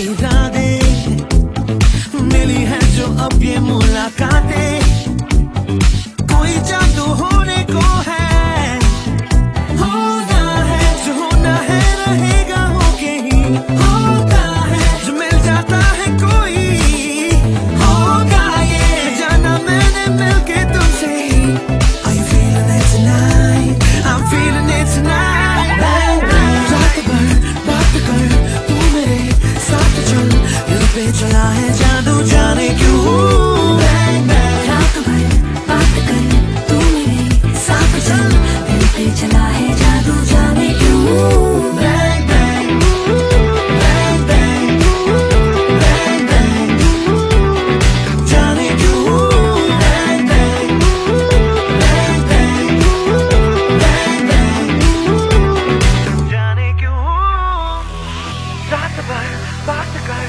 इरादे मिली है जो अब ये मुलाकातें, कोई जादू होने को है, होना है जो होना है रहेगा होके ही होता है, जो मिल जाता है कोई होगा ये जाना मैंने मिलके तुमसे ही। Are you feeling it tonight? I'm feeling it tonight. Bang bang रात भर बात कर तू मेरे साथ चल, दिल पे चला है जादू जाने क्यों। Bang bang रात भर बात कर तू मेरे साथ चल, दिल पे चला है जादू जाने क्यों। Bang bang bang bang bang bang जाने क्यों। Bang bang bang bang bang bang जाने क्यों। रात भर बात कर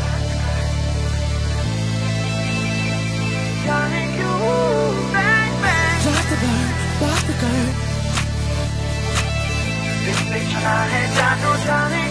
जाने क्यों। Bang bang रात भर बात कर, दिल पे चला है जादू जाने